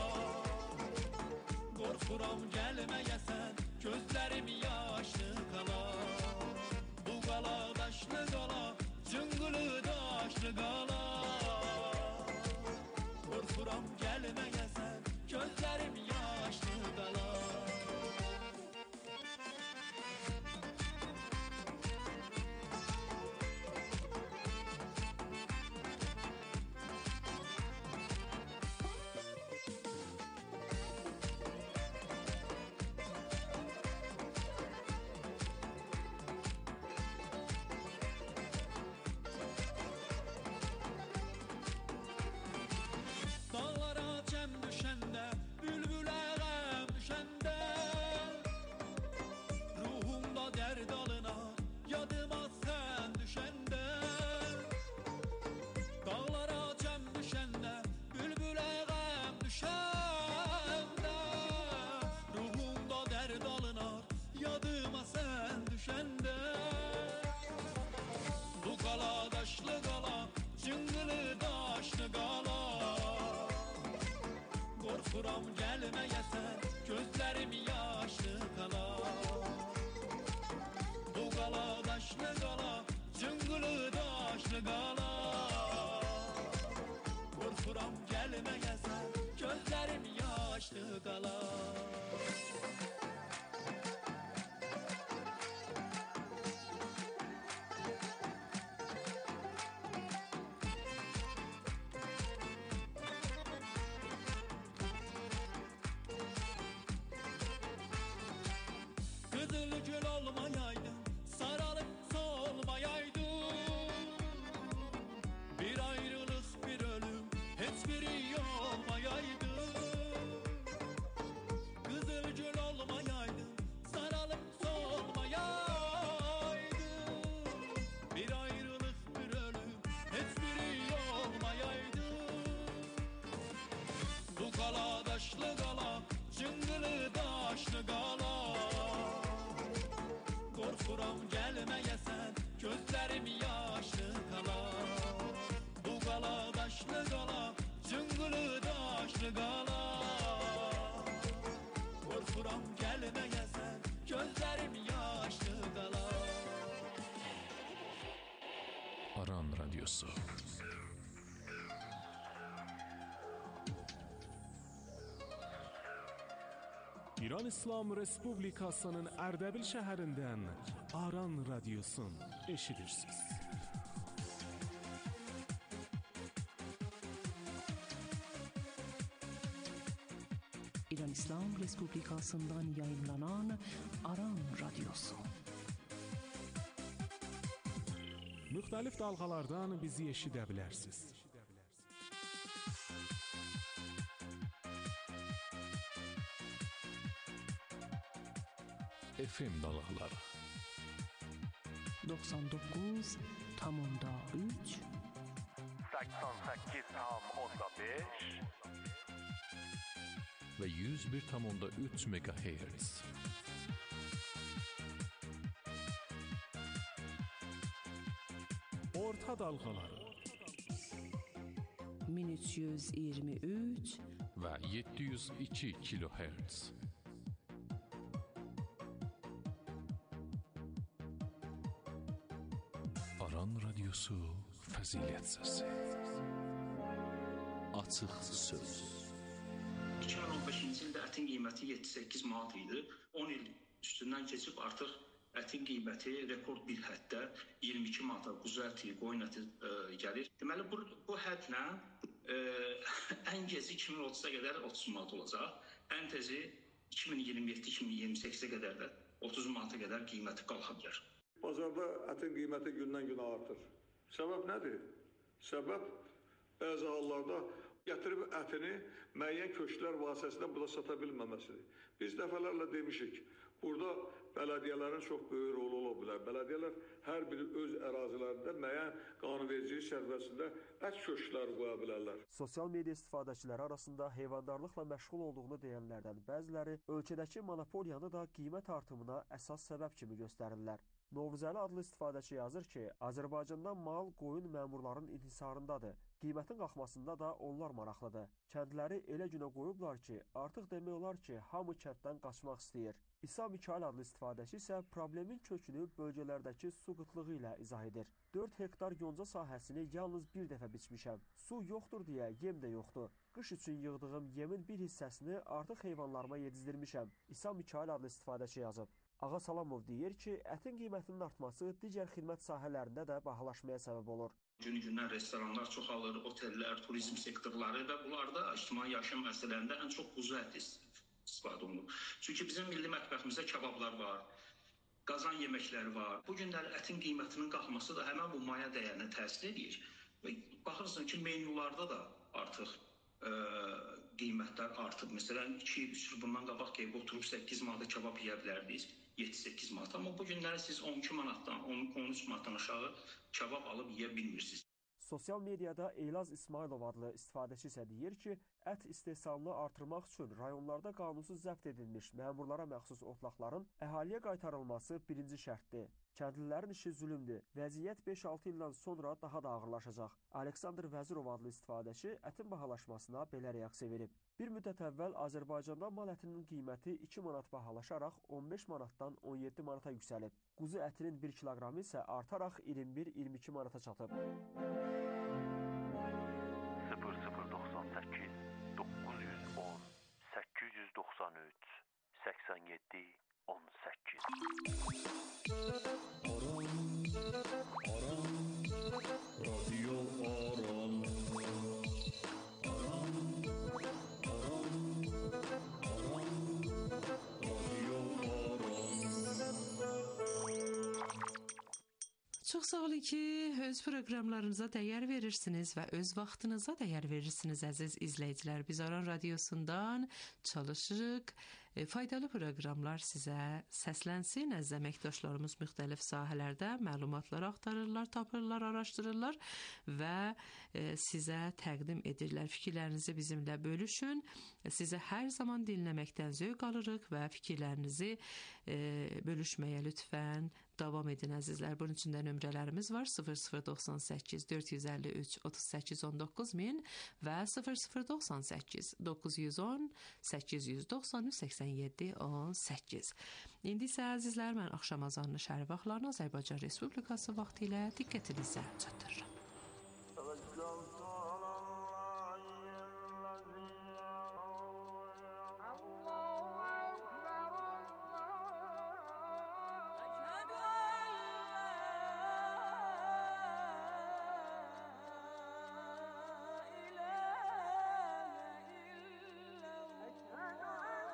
Qorxuram gəlməyəsən, gözlərim yaşlı qala. Bu qala daşlı qala, cıngılı daşlı qala. Qorxuram gəlməyəsən, gözlərim yaşlı qala. Dağlara cəm düşəndə, bülbülə qəm düşəndə, ruhumda dərd alınar, yadıma sən düşəndə. Dağlara cəm düşəndə, bülbülə qəm düşəndə, ruhumda dərd alınar, yadıma sən düşəndə. Bu qala daşlı qala, cıngılı daşlı qala. Qorxuram gəlməyəsən, gözlərim yaşlı qala. Bu qala daşlı qala, cıngılı daşlı qala. Qorxuram gəlməyəsən, gözlərim yaşlı qala. Kızıl gül olmayaydın, sararıp solmayaydın. Bir ayrılık, bir ölüm, hiçbiri olmayaydı. Kızıl gül olmayaydın, sararıp solmayaydın. Bir ayrılık, bir ölüm, hiçbiri olmayaydı. Bu qala daşlı qala, cıngılı daşlı qala. Qorxuram gəlməyəsən, gözlərim yaşlı qala. Bu qala daşlı qala, cıngılı daşlı qala. Qorxuram gəlməyəsən, gözlərim yaşlı qala. Aran Radyosu. İran İslam Respublikasının Ərdəbil şəhərindən Aran Radyosun eşidirsiniz. İran İran İslam Respublikasından yayınlanan Aran Radyosu. Müxtəlif dalğalardan bizi eşidə bilərsiniz. FM dalğaları 99,3 88,5 ve 101,3 MHz. Orta dalğaları 1323 ve 702 kHz. Aran Radyosu Fəzilət Səsi. Açıq söz. 2015-ci ildə ətin qiyməti 7-8 manat idi. 10 il üstündən keçib artıq ətin qiyməti rekord bir həddə 22 manata quzu əti, qoyun əti gəlir. Deməli bu hədlə ən geci 2030-a qədər 30 manat olacaq. Ən tezi 2027-2028-ə qədər də 30 manata qədər qiyməti qalxa bilər. Bazarda ətin qiyməti gündən-günə artır. Səbəb nədir? Səbəb bəzi hallarda gətirib ətini müəyyən köşklər vasitəsilə burada sata bilməməsidir. Biz dəfələrlə demişik, burada bələdiyyələrin çox böyük rolu ola bilər. Bələdiyyələr hər biri öz ərazilərində müəyyən qanunvericilik çərçivəsində ət köşkləri qoya bilərlər. Sosial media istifadəçiləri arasında heyvandarlıqla məşğul olduğunu deyənlərdən bəziləri ölkədəki monopoliyanı da qiymət artımına əsas səbəb kimi göstərirlər. Novruzəli adlı istifadəçi yazır ki, Azərbaycanda mal qoyun məmurların inhisarındadır. Qiymətin qalxmasında da onlar maraqlıdır. Kəndləri elə günə qoyublar ki, artıq demək olar ki, hamı kənddən qaçmaq istəyir. İsa Mikail adlı istifadəçi isə problemin kökünü bölgələrdəki su qıtlığı ilə izah edir. 4 hektar yonca sahəsini yalnız bir dəfə biçmişəm. Su yoxdur deyə yem də yoxdur. Qış üçün yığdığım yemin bir hissəsini artıq heyvanlarıma yedizdirmişəm. İsa Mikail adlı istifadəçi yazıb. Ağa Salamov deyir ki, ətin qiymətinin artması digər xidmət sahələrində də bahalaşmaya səbəb olur. Günü-gündən restoranlar çoxalır, otellər, turizm sektorları və bunlarda ictimai yaşam məsələlərində ən çox quzu əti istifadə olunur. Çünki bizim milli mətbəximizdə kabablar var, qazan yeməkləri var. Bu günlər ətin qiymətinin qalxması da həmən bu maya dəyərinə təsir edir. Və baxırsan ki, menyularda da artıq qiymətlər artıb. Məsələn, 2-3 il bundan qabaq qeyb oturub 8 manata kabab yeyə bilərdiniz, 7-8 manat. Amma bu günləri siz 12 manatdan, 13 manatdan aşağı kabab alıb yeyə bilmirsiniz. Sosial mediada Eylaz İsmailov adlı istifadəçi isə deyir ki, ət istehsalını artırmaq üçün rayonlarda qanunsuz zəbt edilmiş məmurlara məxsus otlaqların əhaliyə qaytarılması birinci şərtdir. Kəndlilərin işi zülümdür. Vəziyyət 5-6 ildən sonra daha da ağırlaşacaq. Aleksandr Vəzirov adlı istifadəçi ətin bahalaşmasına belə reaksiya verib. Bir müddət əvvəl Azərbaycanda mal ətinin qiyməti 2 manat bahalaşaraq 15 manatdan 17 manata yüksəlib. Quzu ətinin 1 kiloqramı isə artaraq 21-22 manata çatıb. 0098 910 893 87 18 Çox sağ olun ki, öz proqramlarınıza dəyər verirsiniz və öz vaxtınıza dəyər verirsiniz, əziz izləyicilər. Biz Aran Radiosundan çalışırıq, faydalı proqramlar sizə səslənsin. Əziz əməkdaşlarımız müxtəlif sahələrdə məlumatlar axtarırlar, tapırlar, araşdırırlar və sizə təqdim edirlər. Fikirlərinizi bizimlə bölüşün. Sizə hər zaman dinləməkdən zövq alırıq və fikirlərinizi bölüşməyə lütfən davam edin əzizlər. Bunun üçün də nömrələrimiz var: 0098 453 38 19 1000 və 0098 910 890 87 18. İndi isə əzizlər, mən axşam azanını şəhər vaxtlarını Azərbaycan Respublikası vaxtı ilə diqqətinizə çatdırıram. أشهد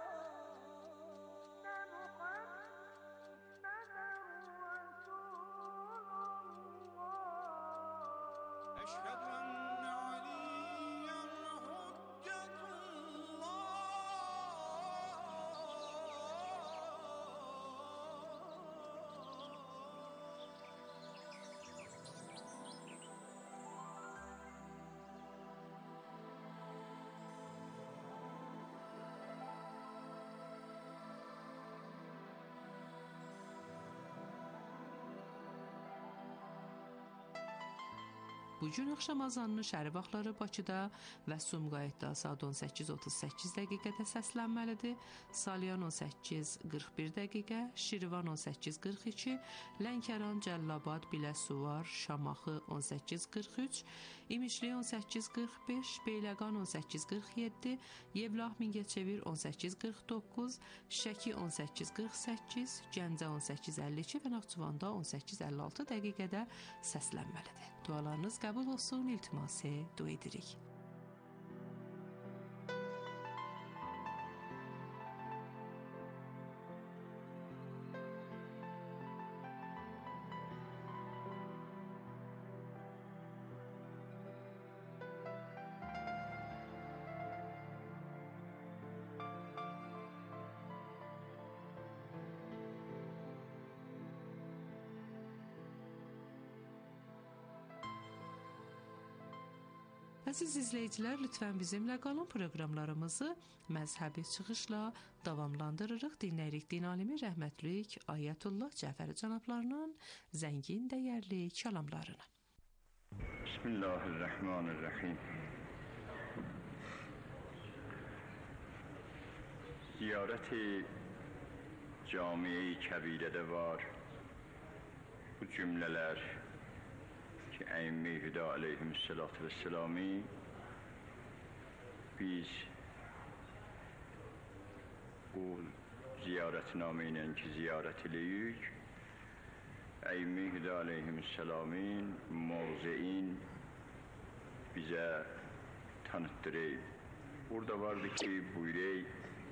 Bu gün axşam azanını şəhər vaxtları Bakıda və Sumqayıtda saat 18:38 dəqiqədə səslənməlidir. Salyan 18:41 dəqiqə, Şirvan 18:42, Lənkəran, Cəllabad, Biləsuvar, Şamaxı 18:43, İmişli 18:45, Beyləqan 18:47, Yevlax, Mingəçevir 18:49, Şəki 18:48, Gəncə 18:52 və Naxçıvanda 18:56 dəqiqədə səslənməlidir. Dualarınız qəbul olsun, iltiması dua edirik. Əziz izləyicilər, lütfən bizimlə qalın, proqramlarımızı məzhəbi çıxışla davamlandırırıq. Dinləyirik din alimi rəhmətlik Ayətullah Cəfəri cənablarının zəngin dəyərli kəlamlarını. Bismillahirrahmanirrahim. Ziyarəti camiye-i kəbirədə var bu cümlələr ki, Əimmi Hüda aleyhissalatu vesselami biz bu ziyarətnamə ilə ki, ziyarət eləyik, Əimmi Hüda aleyhissalamin mavzein bizə tanıtdırayım. Burada vardı ki, buyurayım,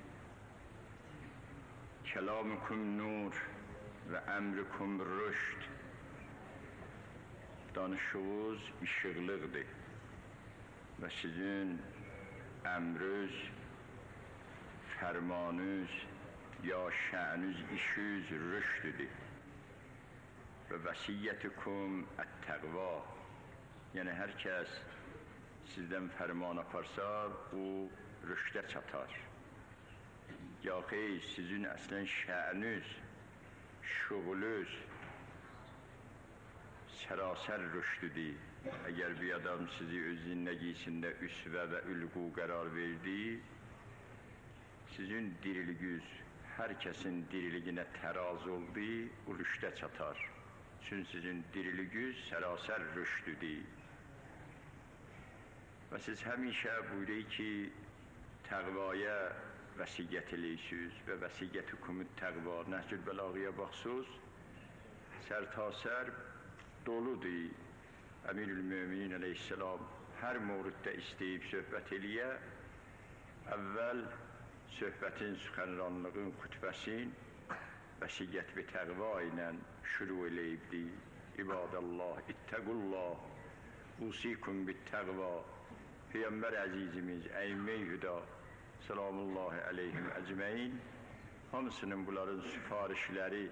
Kəlamükum nur və əmrükum rüşd. Danışığınız işıqlıqdır və sizin əmrüz, fərmanüz, ya şənüz, işüz rüşdüdür. Və vəsiyyətikum ət-təqva. Yəni, hər kəs sizdən fərman aparsa, o rüşdə çatar. Ya xeyr, sizin əslən şənüz, şuğulüz, sərasər rüşdüdür. Əgər bir adam sizi öz zindəgisində üsvə və ülqu qərar verdi, sizin diriliğiniz hər kəsin diriliğinə təraz oldu, o rüşdə çatar. Çünki sizin diriliğiniz sərasər rüşdüdür. Və siz həmişə buyuruyor ki, təqvaya vəsiyyət eləyirsiniz və vəsiyyət-i təqva, Nəhcül Bəlağıya baxsınız, sərtasər doludur. Əmirül-Möminin əleyhissalam hər mövriddə istəyib söhbət eləyə, əvvəl söhbətin, süxənranlığın, xütbəsin vəsiyyət və təqva ilə şüru eləyibdi. İbadallah, ittəqullah, usikum bit təqva. Peyğəmbər əzizimiz Əimmi-i Hüda salamullahi əleyhim əcməin hamısının bunların sifarişləri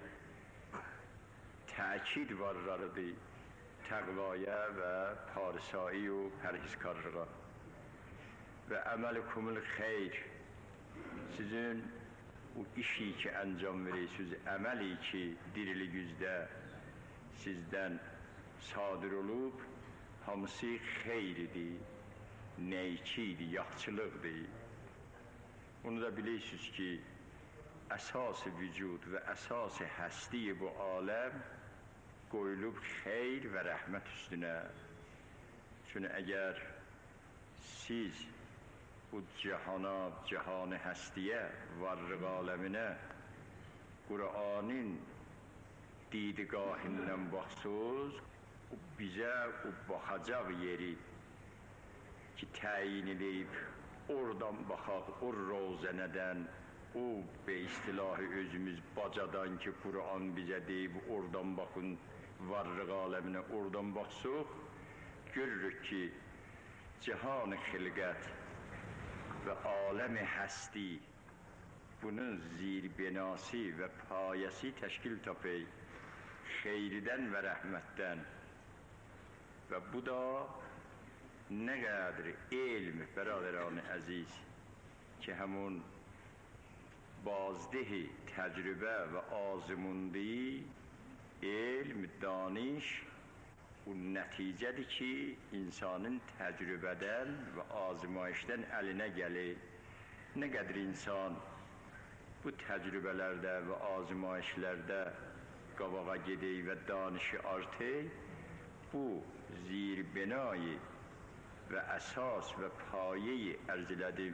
təkid varlarıdır təqvaya və parisai və pərhizkarlığa. Və əməlikumul xeyr, sizin o işi ki əncam verirsiniz, əməli ki diriliğinizdə sizdən sadir olub, hamısı xeyridir, neyçidir, yaxçılıqdır. Onu da bilirsiniz ki, əsas-ı vücud və əsas-ı həsti bu aləm qoyulub xeyr və rəhmət üstünə. Çünki əgər siz bu cihana, cihan-ı həstiyə, varlıq aləminə Qur'anın didiqahından baxsınız, bizə o baxacaq yeri ki, təyin edib, oradan baxaq, o rozənədən, o be istilahı özümüz bacadan ki, Qur'an bizə deyib, oradan baxın, varlıq aləminə oradan baxsıq, görürük ki, cihan-ı xilqət və aləm-i həsti bunun zirbinası və payəsi təşkil tapır xeyridən və rəhmətdən. Və bu da nə qədər elm, bəradəran-ı əziz ki, həmun bazdehi təcrübə və azmundi, elm, daniş bu nəticədir ki, insanın təcrübədən və azmayışdan əlinə gəlir. Nə qədər insan bu təcrübələrdə və azmayışlərdə qabağa gedək və danışı artıq, bu zirbinayı və əsas və payeyi ərz elədim,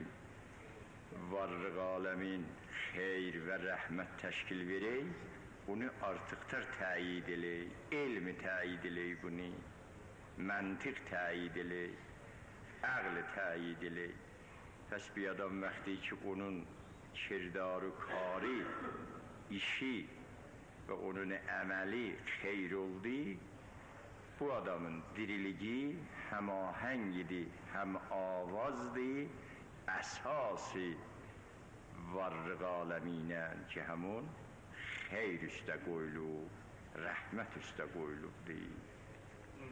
varlıq aləmin xeyr və rəhmət təşkil verək, bunu artıqlar təyid elək, elmi təyid elək bunu, məntiq təyid elək, əql təyid elək. Pəs bir adam vaxtı ki, onun kirdarı, kari, işi və onun əməli xeyr oldu, bu adamın diriliği həm ahəngidir, həm avazdır, əsası varlıq aləminə ki, həmun xeyr üstə qoyulub, rəhmət üstə qoyulubdur.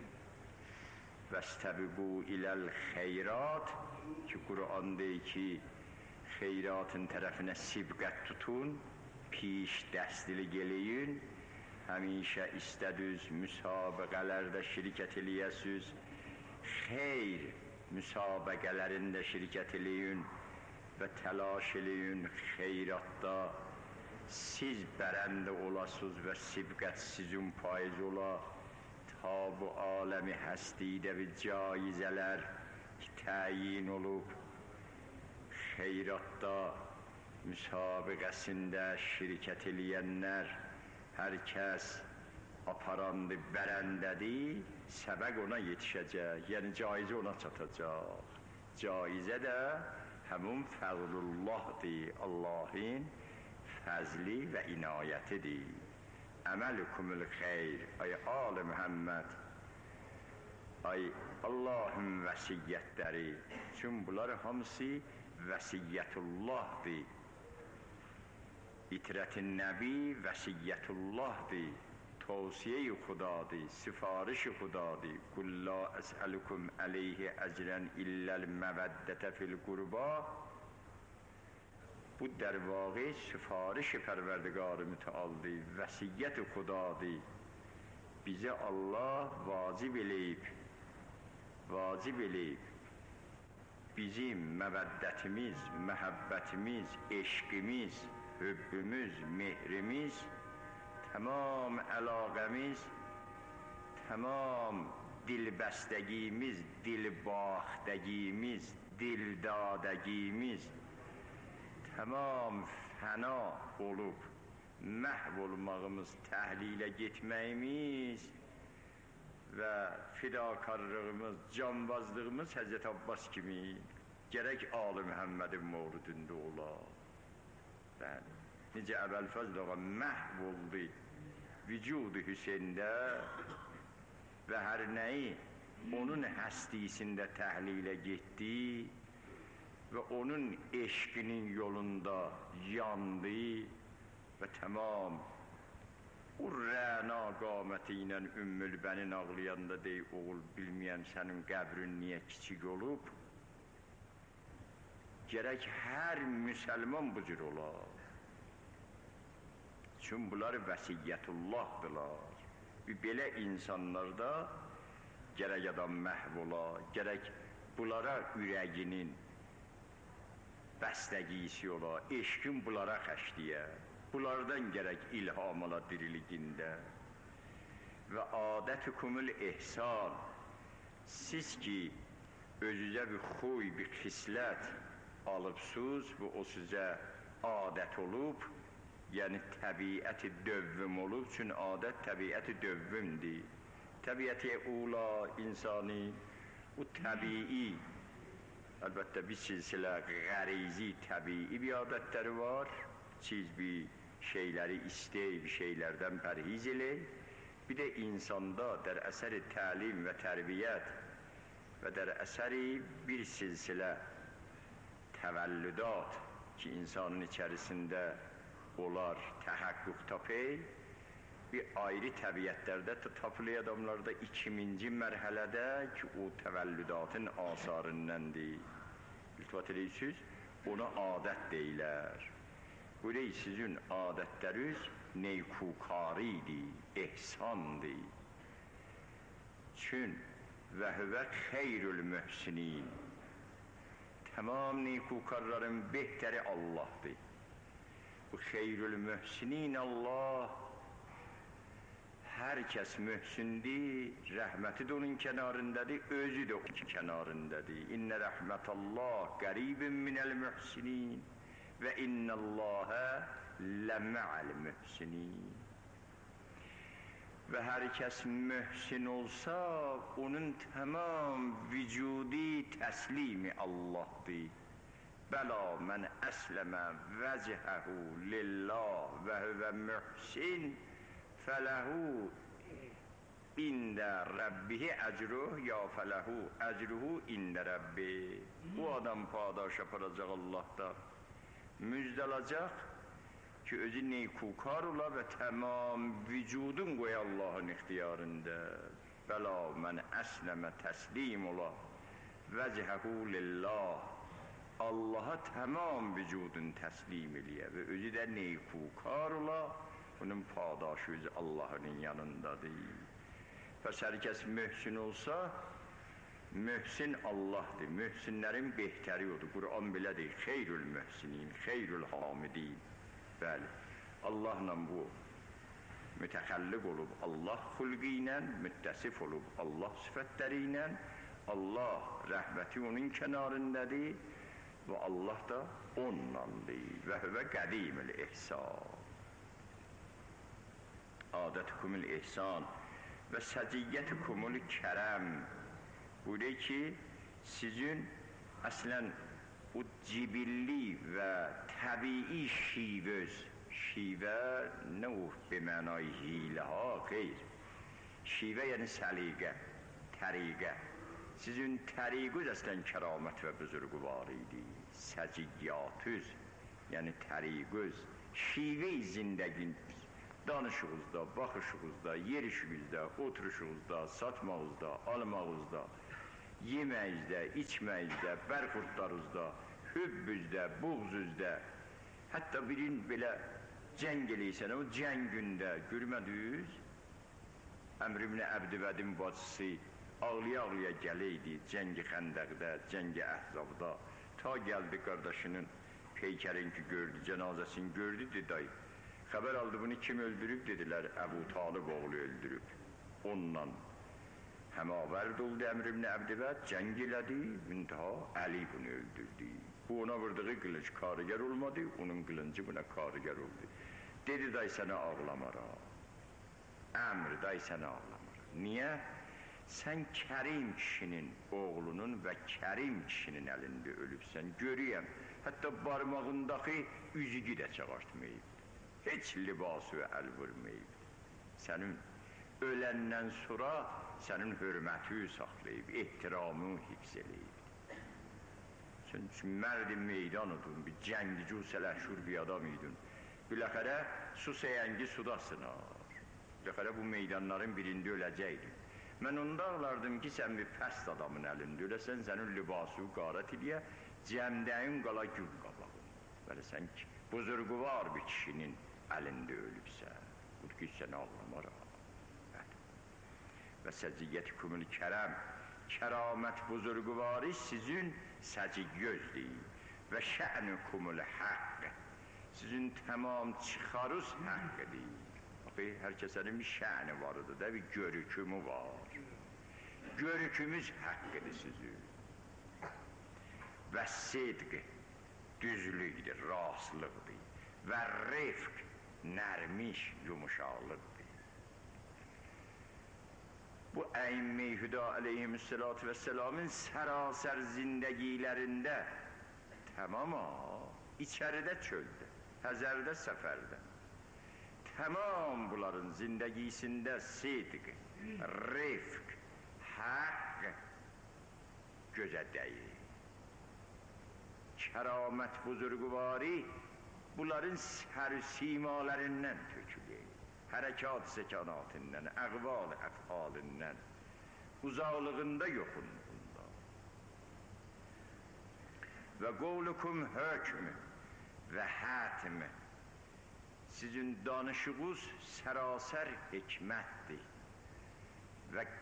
Vəstəbiqu iləl xeyrat ki, Qur'an deyir ki, xeyratın tərəfinə sibqət tutun, piş dəstilik eləyin, həmişə istədüz müsabiqələrdə şirkət eləyəsiz, xeyr müsabiqələrində şirkət eləyin və təlaş eləyin xeyratda, siz bərəndə olasınız və sibqət sizin payız ola, ta bu aləmi həstidə və caizələr ki, təyin olub, xeyratda müsabiqəsində şirkət eləyənlər, hər kəs aparandı, bərəndədir, səbəq ona yetişəcək, yəni caizə ona çatacaq. Caizə də həmun fəzlullahdır, Allahın fəzli və inayətidir. Əməlukumul xeyr, ay Ali Muhammed, ay Allahın vəsiyyətləri, çünki bunlar hamısı vəsiyyətullahdır. İtrət-i Nəbi vəsiyyətullahdır, tavsiye-i Xudadır, sifariş-i Xudadır. Qul la əsəlukum əleyhi əcrən illəl məvəddətə fil qurba. Bu در واقع سفارش پروردگار متعالی وصیت خداdır. Bize Allah vacib eləyib bizim məvəddətimiz, məhəbbətimiz, eşqimiz, hübbümüz, mehrimiz, tamam əlaqəmiz, tamam dilbəstəgimiz, dilbaxtəgimiz, dildadəgimiz tamam fəna olub, məhv olmağımız, təhlilə getməyimiz və fidakarlığımız, canbazlığımız Həzrət Abbas kimi gərək Ali Məhəmmədin mövludunda ola. Necə Əbəlfəzl ağa məhv oldu vücudu Hüseyndə və hər nəyi onun həstisində təhlilə getdi və onun eşqinin yolunda yandı və tamam o rəna qaməti ilə Ümmül Bənin ağlayanda dey, oğul bilməyən sənin qəbrin niyə kiçik olub? Gərək hər müsəlman bu cür olar. Çünki bunlar vəsiyyətullahdılar. Belə insanlarda gərək adam məhv ola, gərək bunlara ürəyinin bəstəgisi ola, eşqin bunlara xəşdiyə, bunlardan gərək ilham ola diriligində. Və adətukumul ihsan, siz ki, özünüzə bir xuy, bir xislət alıbsınız və o sizə adət olub, yəni təbiəti dövvüm olub, çünki adət təbiəti dövvümdir. Təbiəti ula insani, o təbii, əlbəttə bir silsilə qərizi, təbii bir adətləri var, siz bir şeyləri istək, bir şeylərdən pərhiz elək, bir də insanda dər əsəri təlim və tərbiyyət və dər əsəri bir silsilə təvəllüdat ki, insanın içərisində olar, təhəqqüq tapay, bir ayrı təbiyyətlərdə tapılıyor adamlarda 2-ci mərhələdə ki, o təvəllüdatın asarındandır. İltifat edirsiniz, ona adət deyilər. Böyle sizin adətləriniz neykukaridir, ehsandır. Çün və hüvə xeyrül mühsinin. Tamam nikukarların behteri Allah'dır. Bu xeyrül mühsinin Allah. Herkes mühsindi, rahmeti de onun kenarındadır, özü de onun kenarındadır. İnne rahmetallah qaribun minel mühsinin ve innallâhe lema'al mühsinin. Ve herkes mühsin olsa, onun tamam vücudi teslimi Allah'dır. Bela men esleme vecehehu lillah ve huve mühsin felehu inde rabbihi ecruh ya felehu ecruhu inde rabbi. Bu adam padaş yapacak Allah'ta. Müjdelacak ki özü neykukar ola ve tamam vücudun koy Allah'ın ihtiyarında. Bela men esleme teslim ola vecehehu lillah. Allah'a tamam vücudun teslim eliye ve özü de neykukar ola. Bunun padaşı özü Allah'ın yanındadır. Pes herkes mühsin olsa, mühsin Allah'dır. Mühsinlerin behteri odur. Kur'an belə deyir. Xeyrül mühsinin, xeyrül hamidin. Bəli, Allah'la bu mütəxəlliq olub Allah xulqi ilə, müttəsif olub Allah sifətləri ilə, Allah rəhməti onun kənarındadır və Allah da onlandır. Və hüvə qədimül ihsan. Adətikumul ihsan və səciyyətikumul kərəm. Buyuruyor ki, sizin əslən o cibilli və təbii şivə nə o bəmənay hilə ha, xeyr. Şivə yəni səliqə, təriqə. Sizin təriqüz əslən kəramət və büzürqü var idi. Səciyyatüz, yəni təriqüz, şivə-i zindəgin. Danışığızda, baxışığızda, yerişinizdə, oturuşunuzda, satmağızda, almağızda, yeməyizdə, içməyizdə, bərxurtlarınızda, hübbüzdə, buğzüzdə, hətta birin belə cəng eləysən, o cəngündə görmədiniz, Əmr ibn Əbdivədin bacısı ağlaya-ağlaya gələydi cəngi xəndəqdə, cəngi əhzabda, ta gəldi qardaşının peykərin ki gördü, cənazəsini gördü, dedi, xəbər aldı bunu kim öldürüb, dedilər, Əbu Talib oğlu öldürüb. Onunla həmavərd oldu Əmr ibn Əbdibəd, cəng elədi, intiha Əli bunu öldürdü. Bu ona vurduğu qılınc karıgər olmadı, onun qılıncı buna karıgər oldu. Dedi, day sənə ağlamara. Əmr, day sənə ağlamara. Niyə? Sən Kərim kişinin oğlunun və Kərim kişinin əlində ölübsən, görüyəm. Hətta barmağındakı üzüqü də çağartmayıb. Heç libası əl vurmayıb. Sənin öləndən sonra sənin hörməti saxlayıb, ehtiramı hifz eləyib. Sən mərd-i meydan idin, bir cəngici sələşur bir adam idin. Biləxərə su səyəngi suda sınar. Biləxərə bu meydanların birində öləcəkdin. Mən onda ağlardım ki, sən bir pəst adamın əlində öləsən, sənin libası qarət eləyə, cəmdəyin qala gül qabağın. Belə sən ki, buzurğuvar bir kişinin əlində ölübsən, bu ki, sənə ağlamara. Və səciyyətikumul kərəm, kəramət buzurğuvari sizin səciyyözdür və şə'nukumul haqq, sizin tamam çıxarız haqqıdır. Baxı, hər kəsənin bir şə'ni varıdır da, bir görükümü var. Görükümüz haqqıdır sizin. Və sidq, düzlükdür, rastlıqdır. Və rifq, nərmiş, yumuşaqlıqdır. Bu əimmə-i hüda aleyhissalatu vesselamın sərasər zindəgilərində tamam içəridə çöldə, həzərdə, səfərdə tamam bunların zindəgisində sidq, rifq, haqq gözə dəyir. Kəramət buzurğuvari bunların sər-simalərindən tökülür. Hərəkat səkanatından, əqval-əfalindən, uzaqlığında yoxunluğunda. Və qovlukum hökmü və hətmi, sizin danışığınız sərasər hikmətdir və